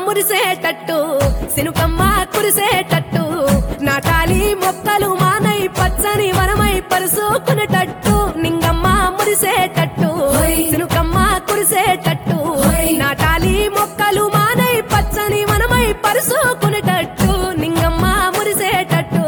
మురిసేటట్టు సినుకమ్మ కురిసేటట్టు నాటాలి మొక్కలు మానై పచ్చని వనమై పరుసుకునేటట్టు నింగమ్మ మురిసేటట్టు సినుకమ్మ కురిసేటట్టు నాటాలి మొక్కలు మానై పచ్చని వనమై పరుసుకునేటట్టు నింగమ్మ మురిసేటట్టు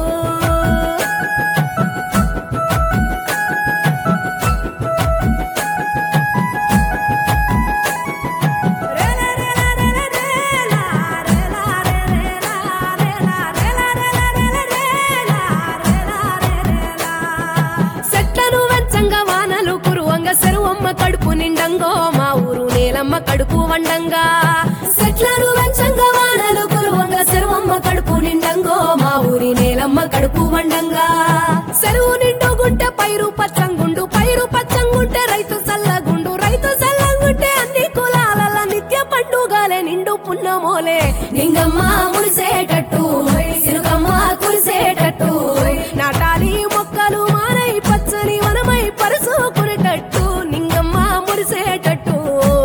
చెట్లను వెంచంగా వానలు కురువంగ చెరువమ్మ కడుపు నిండంగో మా ఊరు నేలమ్మ కడుపు వండంగా చెట్లను వెంచంగా వానలు కురువంగ చెరువమ్మ కడుపు నిండంగో మా ఊరి నేలమ్మ కడుపు వండంగా చెరువు నిండుగుంటే పైరు పచ్చంగుండు పైరు పచ్చంగుంటే రైతు చల్లగుండు రైతు చల్లగుంటే అన్ని కులాల నిత్య పండుగలే నిండు పున్నమోలే నింగమ్మ మురిసేటట్టు సినుకమ్మ కురిసేటట్టు నాటాలి మొక్కలు మానై పచ్చని వనమై పరుసుకునేటట్టు నింగమ్మ మురిసేటట్టు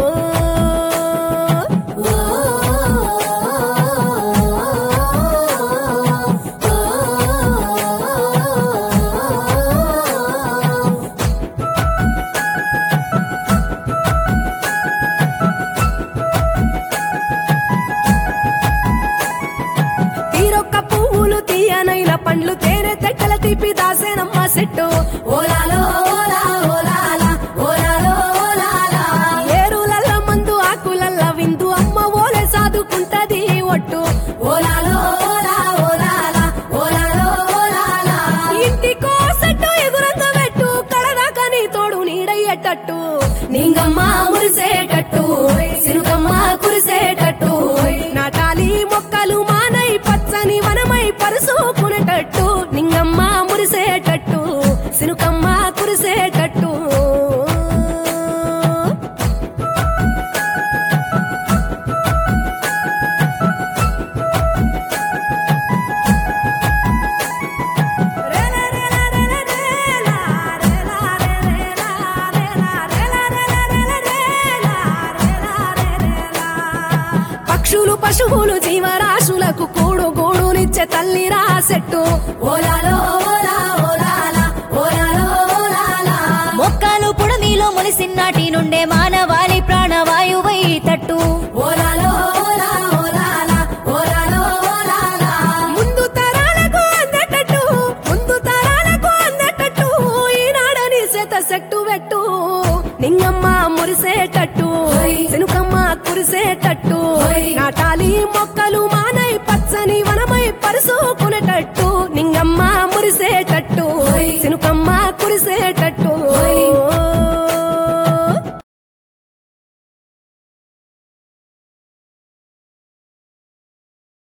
తీరొక్క పువ్వులు తీయనైన పండ్లు తేనె తెట్టల తీపి దాసేనమ్మ చెట్టు ఓలాలో ఓలా ఓలాలా ఓలాలో ఓలాలా ఏరులల్ల మందు ఆకులల్ల విందు అమ్మ ఓలే సాదుకుంటది ఒట్టు ఓలాలో ఓలా ఓలాలా ఓలాలో ఓలాలా ఇంటికో చెట్టు ఎగురంగ పెట్టు కడదాకా నీ తోడు నీడయ్యేటట్టు నింగమ్మ మురిసేటట్టు సినుకమ్మ కురిసేటట్టు నాటాలి మొక్కలు మానై పచ్చని వనమై పరుసుకునేటట్టు నింగమ్మ మురిసేటట్టు సినుకమ్మ కురిసేటట్టు పక్షులు పశువులు జీవరాశులకు కూడు గూడునిచ్చే తల్లి రాసెట్టు ఓలాలో ఓలా ఓలాలా ఓలాలో ఓలాలా మొక్కలు పుడమిలో ములిసిన్నాటి నుండే మానవాళి ప్రాణవాయువై తట్టు ఓలాలో ఓలా ఓలాలా ఓలాలో ఓలాలా ముందు తరాలకు అందటట్టు ముందు తరాలకు అందటట్టు ఈనాడని శత సెట్టు పెట్టు నింగమ్మ మురిసేటట్టు సినుకమ్మ కురిసేటట్టు నాటాలి మొక్కలు మానై పచ్చని వనమై పరుసుకునేటట్టు నింగమ్మ మురిసేటట్టు సినుకమ్మ కురిసేటట్టు